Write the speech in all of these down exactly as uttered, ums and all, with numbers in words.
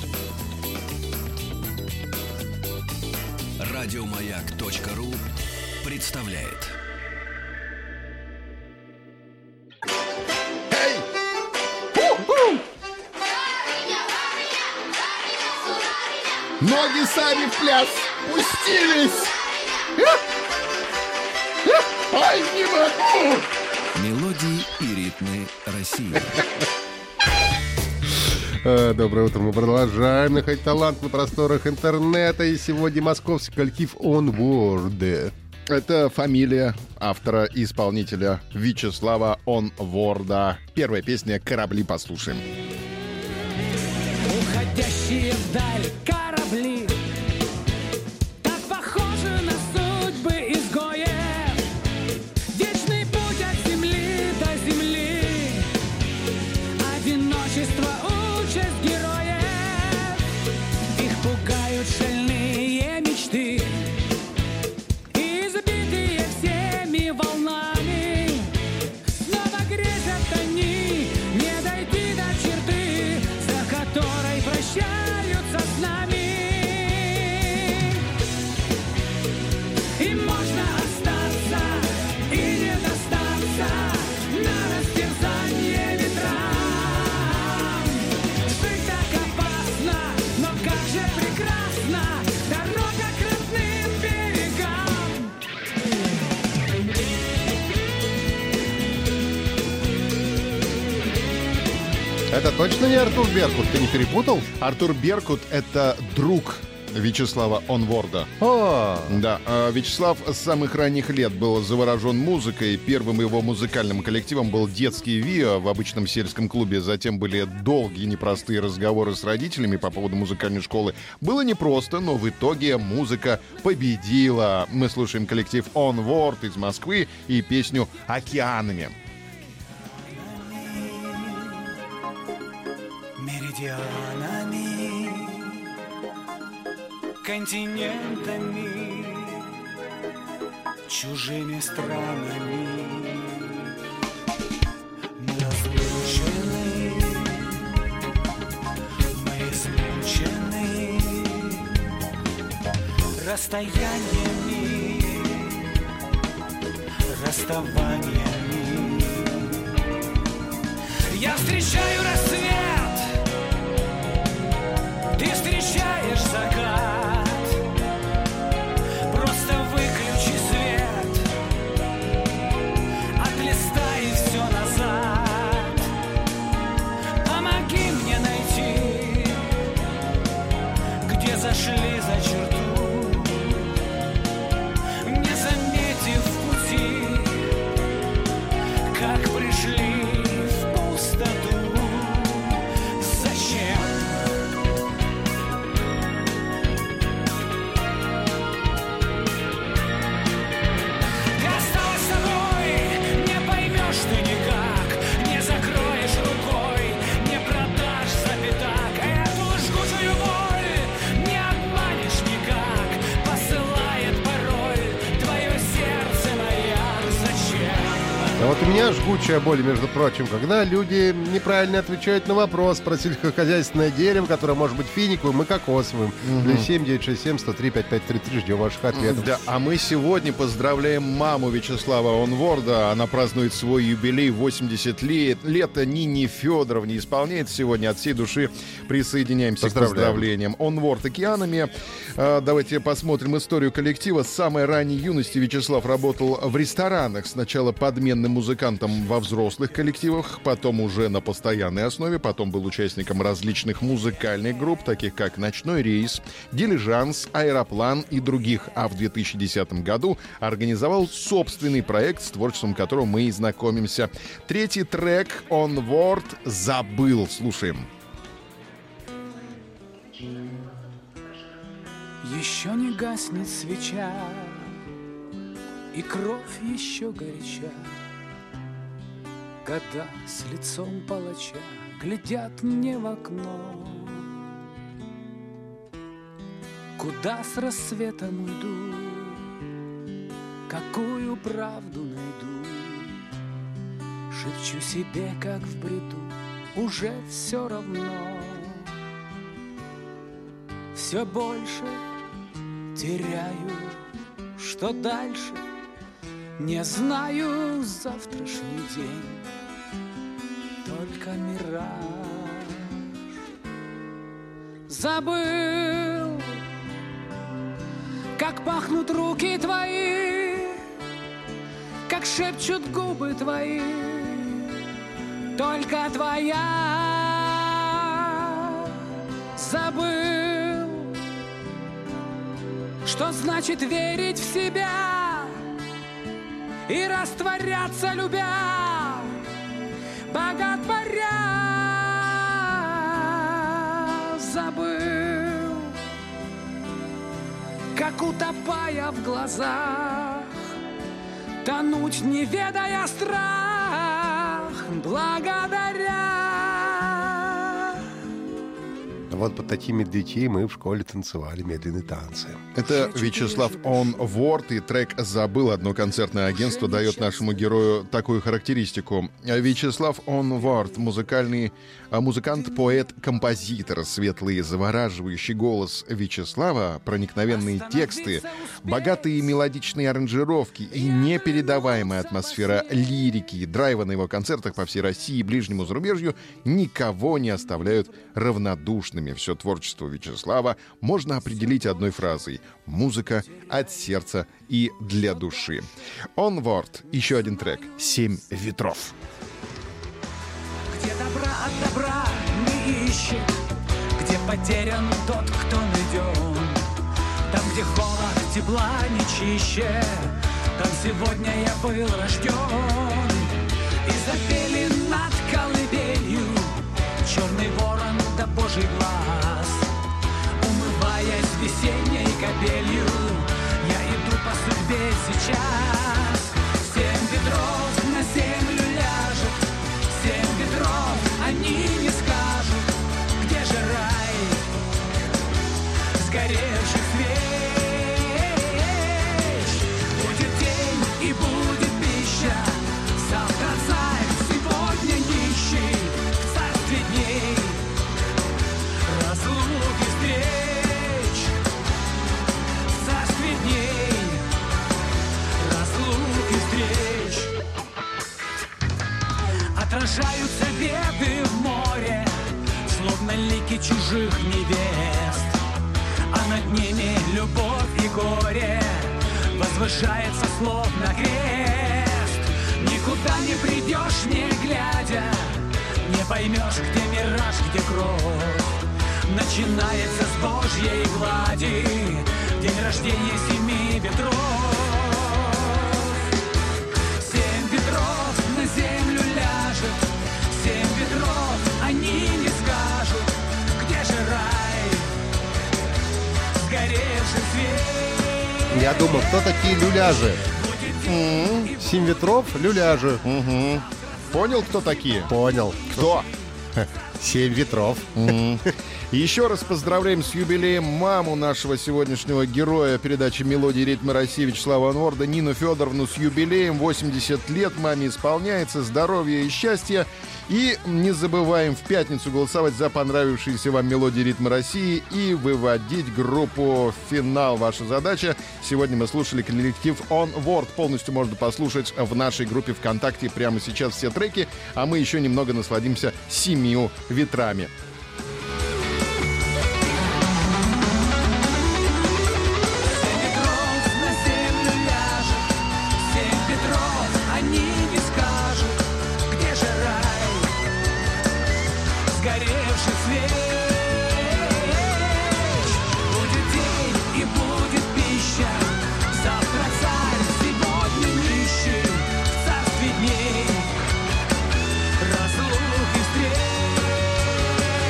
Радиомаяк.ру представляет. Эй! Ху-ху! Ноги сами в пляс пустились! Ай, не могу! Мелодии и ритмы России. Доброе утро, мы продолжаем находить талант на просторах интернета. И сегодня московский коллектив Onward. Это фамилия автора и исполнителя Вячеслава Онворда. Первая песня «Корабли» послушаем. Уходящие вдаль корабли так похожи на судьбы изгоев. Вечный путь от земли до земли, одиночество участь героев. Их пугают шальные мечты, избитые всеми волнами. Снова грезят они, не дойти до черты, за которой прощаются с нами. И можно остаться и не достаться на растерзание ветрам. Жить так опасно, но как же прекрасна дорога к родным берегам. Это точно не Артур Беркут? Ты не перепутал? Артур Беркут — это друг Вячеслава Онворда. О, Да, а Вячеслав с самых ранних лет был заворожен музыкой. Первым его музыкальным коллективом был детский ВИА в обычном сельском клубе. Затем были долгие непростые разговоры с родителями по поводу музыкальной школы. Было непросто, но в итоге музыка победила. Мы слушаем коллектив Onward из Москвы и песню «Океанами». Меридианами, континентами, чужими странами мы разлучены, мы измучены расстояниями, расставаниями. Я встречаю рассвет, ты встречаешь закат. Просто выключи свет, отлистай все назад. Помоги мне найти, где зашли за черту, не заметив пути, как пришли в пустоту. Зачем? Ты осталась с собой, не поймешь ты никак, не закроешь рукой, не продашь за пятак. Эту жгучую боль не обманешь никак, посылает пароль твое сердце, маяк. Зачем? а вот у меня жгучая боль, между прочим, когда люди неправильно отвечают на вопрос про сельскохозяйственное дерево, которое может быть финиковым и кокосовым. Плюс семь девять шесть семь сто три пять пять три три. Ждем ваших ответов. Да, а мы сегодня поздравляем маму Вячеслава Онворда. Она празднует свой юбилей восемьдесят лет. Лето Нине Федоровне исполняет сегодня. От всей души присоединяемся к Поздравляем. поздравлениям. Онворд океанами. А, давайте посмотрим историю коллектива. С самой ранней юности Вячеслав работал в ресторанах. Сначала подменным музыкантом во взрослых коллективах, потом уже на постоянной основе, потом был участником различных музыкальных групп, таких как «Ночной рейс», «Дилижанс», «Аэроплан» и других. А в две тысячи десятом году организовал собственный проект, с творчеством которого мы и знакомимся. Третий трек «Onward» «Забыл». Слушаем. Еще не гаснет свеча, и кровь еще горяча, когда с лицом палача глядят мне в окно. Куда с рассветом уйду, какую правду найду? Шепчу себе, как в бреду, уже все равно. все больше теряю, что дальше не знаю. Завтрашний день только мираж. Забыл, как пахнут руки твои, как шепчут губы твои, только твоя. Забыл, что значит верить в себя и растворяться, любя, боготворя. Забыл, как утопая в глазах, тонуть, не ведая страх, благодаря. Вот под такими детей мы в школе танцевали медленные танцы. Это Вячеслав Онворд, и трек «Забыл». Одно концертное агентство дает нашему герою такую характеристику. Вячеслав Онворд — музыкальный музыкант, поэт, композитор. Светлый, завораживающий голос Вячеслава, проникновенные тексты, богатые мелодичные аранжировки и непередаваемая атмосфера лирики и драйва на его концертах по всей России и ближнему зарубежью никого не оставляют равнодушными. Все творчество Вячеслава можно определить одной фразой: музыка от сердца и для души. Онворд. Еще один трек «Семь ветров». Где добра от добра не ищет, где потерян тот, кто найдет. Там, где холод, тепла не чище, там сегодня я был рожден. И запели над колыбелью черный ворон да божий глаз. Умываясь весенней капелью, я иду по судьбе сейчас. Семь ветров на землю ляжет, семь ветров, они не скажут, где же рай сгоревших свеч. Будет день и будет пища, завтра царь, сегодня нищий, в царстве дней разлук и встреч. В царстве дней разлук и встреч. Отражаются веды в море, словно лики чужих невест, а над ними любовь и горе возвышается словно крест. Никуда не придешь, не глядя, не поймешь, где мираж, где кровь. Начинается с Божьей глади день рождения семи ветров. Семь ветров на землю ляжет, семь ветров, они не скажут, где же рай сгоревший свет. Я думал, кто такие люляжи? М-м. Семь ветров, люляжи. Мгм. Понял, кто такие? Понял. Кто? Семь ветров. М. Еще раз поздравляем с юбилеем маму нашего сегодняшнего героя передачи «Мелодии и ритмы России» Вячеслава Онворда, Нину Федоровну, с юбилеем. восемьдесят лет маме исполняется, здоровья и счастья. И не забываем в пятницу голосовать за понравившиеся вам «Мелодии и ритмы России» и выводить группу в финал. Ваша задача. Сегодня мы слушали коллектив Онворд. Полностью можно послушать в нашей группе ВКонтакте прямо сейчас все треки, а мы еще немного насладимся семью ветрами. Разлук и встреч.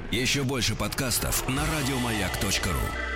Еще больше подкастов на радиомаяк точка ру.